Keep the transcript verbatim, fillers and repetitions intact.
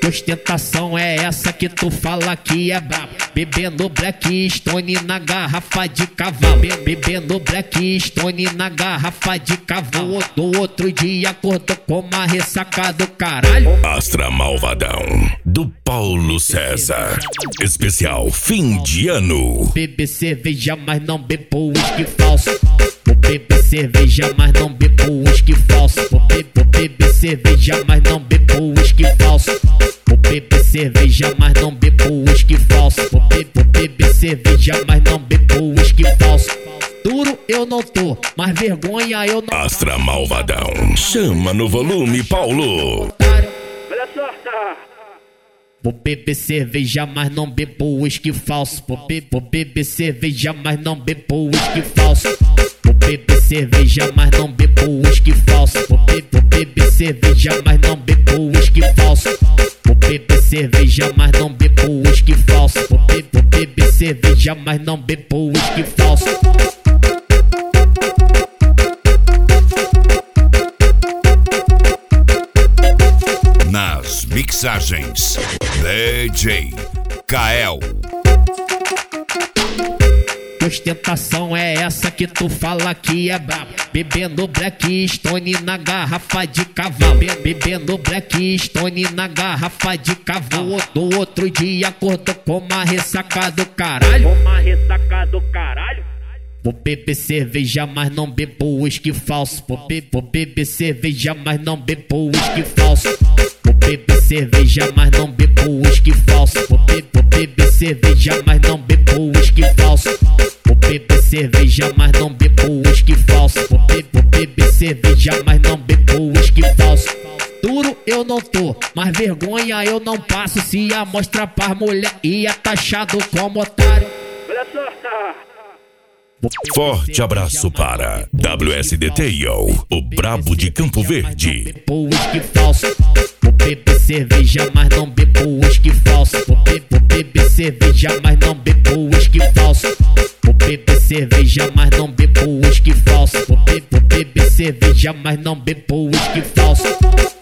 Ostentação é essa que tu fala que é brabo. Bebendo Blackstone na garrafa de cavalo. Bebendo Blackstone na garrafa de cavalo. No outro dia acordou com uma ressaca do caralho. Astra Malvadão, do Paulo César. Especial fim de ano. Bebe cerveja, mas não bebo uísque falso. Vou beber cerveja, mas não bebo uísque falso. Vou beber, beber cerveja, mas não bebo uísque falso. Vou beber cerveja, mas não bebo uísque falso. Vou beber, beber cerveja, mas não bebo uísque falso. Duro eu não tô, mas vergonha eu não. Astra Malvadão, chama no volume, Paulo. Olha só, tá. Vou beber cerveja, mas não bebo uísque falso. Vou, be vou beber cerveja, mas não bebo uísque falso. Vou beber cerveja, mas não bebo uísque falso. Vou, be vou beber cerveja, mas não bebo uísque falso. Vou beber cerveja, mas não bebo uísque falso. Vou, be vou beber cerveja, mas não bebo uísque falso. Nas mixagens, D J Kael. Ostentação é essa que tu fala que é brabo. Bebendo Blackstone na garrafa de cavalo. Bebendo Blackstone na garrafa de cavalo. No outro dia acordou com uma ressaca do caralho. Uma ressaca do caralho. Vou beber cerveja, mas não bebo uísque falso. Vou, be vou beber cerveja, mas não bebo uísque falso. Vou beber cerveja, mas não bebo uísque falso. Vou, be vou beber cerveja, mas não bebo uísque falso. Vou beber cerveja, mas não bebo uísque falso. Vou, be vou beber cerveja, mas não bebo uísque falso. Duro eu não tô, mas vergonha eu não passo. Se a mostra pras mulher ia taxado como otário. Olha só, tá. Forte abraço para W S D T I O, o brabo de Campo Verde. Bebo uísque falso. Vou beber cerveja, mas não bebo uísque falso. Vou, be vou beber cerveja, mas não bebo uísque falso. Vou beber cerveja, mas não bebo uísque falso. Vou, be vou beber cerveja, mas não bebo uísque falso.